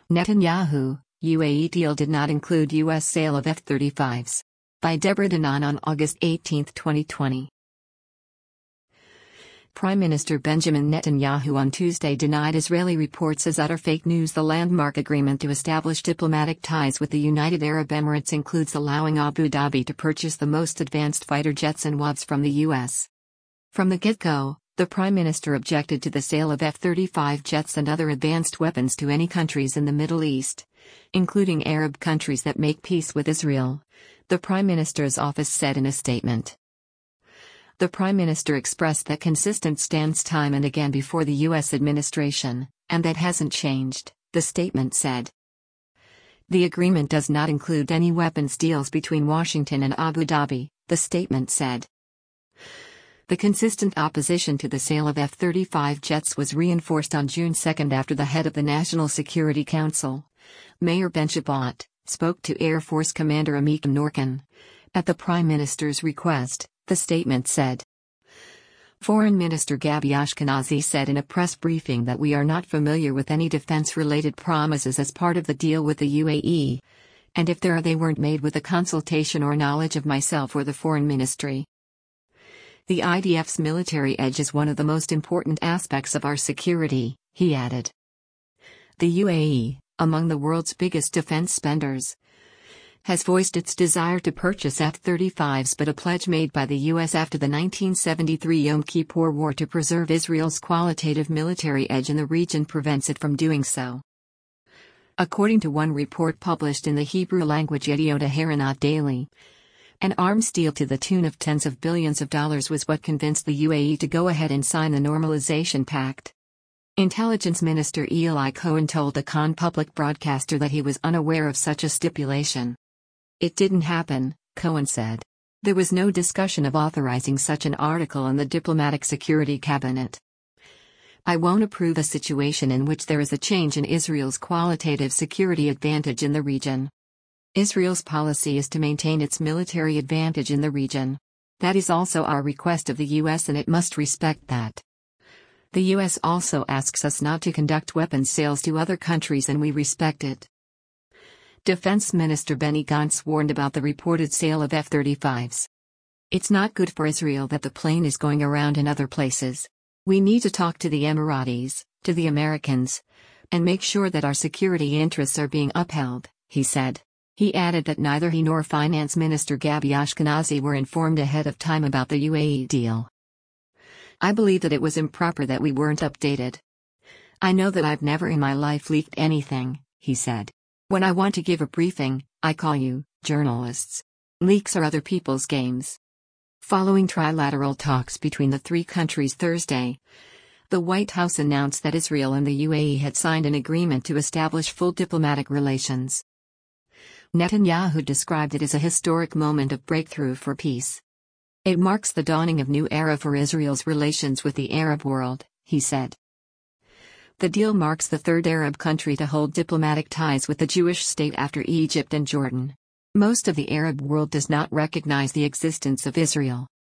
Netanyahu, UAE deal did not include U.S. sale of F-35s. By Deborah Danan on August 18, 2020. Prime Minister Benjamin Netanyahu on Tuesday denied Israeli reports as utter fake news. The landmark agreement to establish diplomatic ties with the United Arab Emirates includes allowing Abu Dhabi to purchase the most advanced fighter jets and WAVs from the U.S. From the get-go, the Prime Minister objected to the sale of F-35 jets and other advanced weapons to any countries in the Middle East, including Arab countries that make peace with Israel, the Prime Minister's office said in a statement. The Prime Minister expressed that consistent stance time and again before the U.S. administration, and that hasn't changed, the statement said. The agreement does not include any weapons deals between Washington and Abu Dhabi, the statement said. The consistent opposition to the sale of F-35 jets was reinforced on June 2 after the head of the National Security Council, Meir Ben-Shabbat, spoke to Air Force Commander Amikam Norkin. At the Prime Minister's request, the statement said. Foreign Minister Gabi Ashkenazi said in a press briefing that we are not familiar with any defense-related promises as part of the deal with the UAE, and if there are they weren't made with a consultation or knowledge of myself or the Foreign Ministry. The IDF's military edge is one of the most important aspects of our security, he added. The UAE, among the world's biggest defense spenders, has voiced its desire to purchase F-35s, but a pledge made by the U.S. after the 1973 Yom Kippur War to preserve Israel's qualitative military edge in the region prevents it from doing so. According to one report published in the Hebrew-language Yediot Aharonot Daily, an arms deal to the tune of tens of billions of dollars was what convinced the UAE to go ahead and sign the Normalization Pact. Intelligence Minister Eli Cohen told a Khan public broadcaster that he was unaware of such a stipulation. It didn't happen, Cohen said. There was no discussion of authorizing such an article in the Diplomatic Security Cabinet. I won't approve a situation in which there is a change in Israel's qualitative security advantage in the region. Israel's policy is to maintain its military advantage in the region. That is also our request of the U.S. and it must respect that. The U.S. also asks us not to conduct weapons sales to other countries and we respect it. Defense Minister Benny Gantz warned about the reported sale of F-35s. It's not good for Israel that the plane is going around in other places. We need to talk to the Emiratis, to the Americans, and make sure that our security interests are being upheld, he said. He added that neither he nor Finance Minister Gabi Ashkenazi were informed ahead of time about the UAE deal. I believe that it was improper that we weren't updated. I know that I've never in my life leaked anything, he said. When I want to give a briefing, I call you, journalists. Leaks are other people's games. Following trilateral talks between the three countries Thursday, the White House announced that Israel and the UAE had signed an agreement to establish full diplomatic relations. Netanyahu described it as a historic moment of breakthrough for peace. It marks the dawning of new era for Israel's relations with the Arab world, he said. The deal marks the third Arab country to hold diplomatic ties with the Jewish state after Egypt and Jordan. Most of the Arab world does not recognize the existence of Israel.